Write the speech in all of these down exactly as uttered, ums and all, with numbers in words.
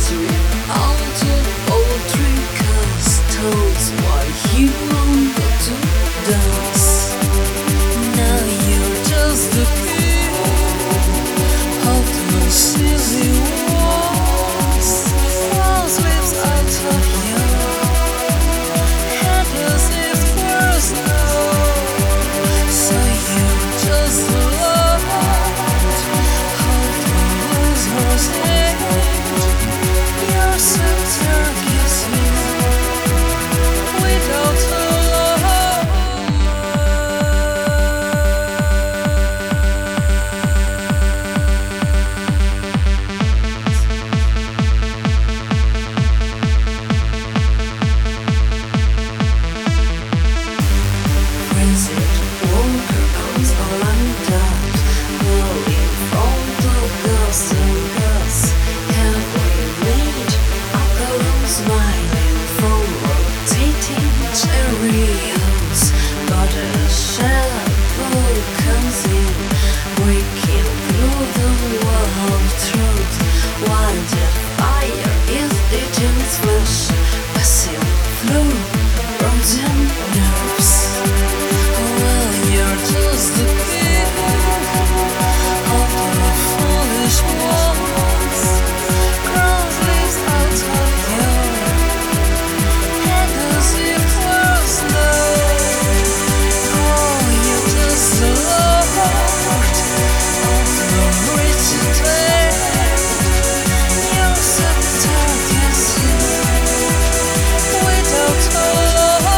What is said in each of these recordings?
out of old trinkets, told why you got to dance. Now you're just the king of the silly walls. Walls lives out of your head as if worse now. So you just love how the losers hate. Your center gives you without a love. Rancid walker comes all undone, blowing from the ghosts and gusts. Have we made alcohol smiling from rotating chariots? But a shadow comes in, breaking through the wall of truth. While the fire is eating its flesh, passing through frozen nerves. Well, you're just the king of the foolish ones. Cross leaves out of your head as if were snow. Oh, you're just the lord of the rich dead. Your scepter gives you without a love.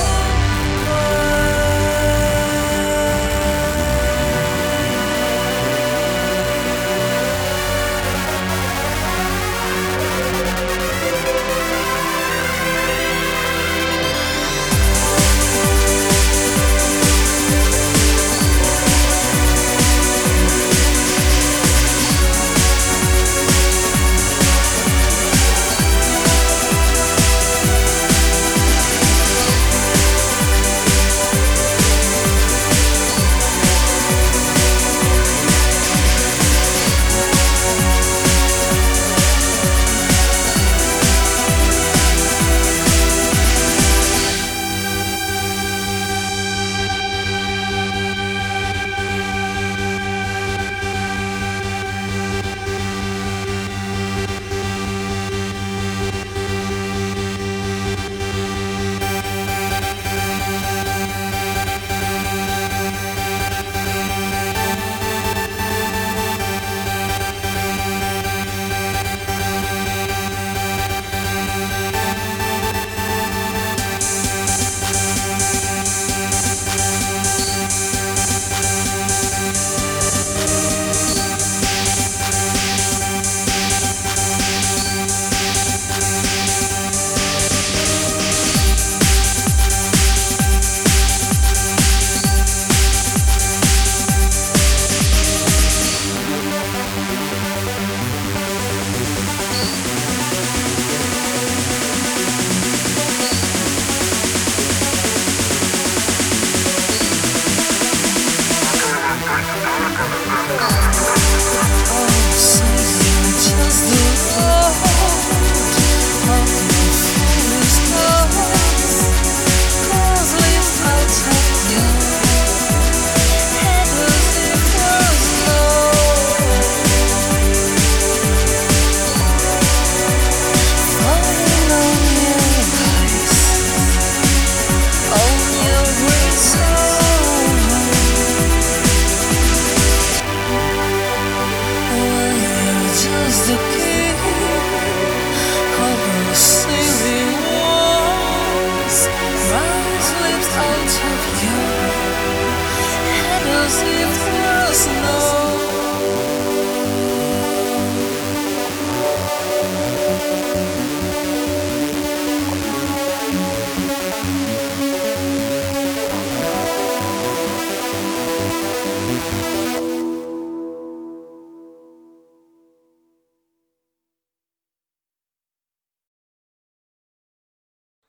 The king of the silly walls, rise lips out of your head as if there was no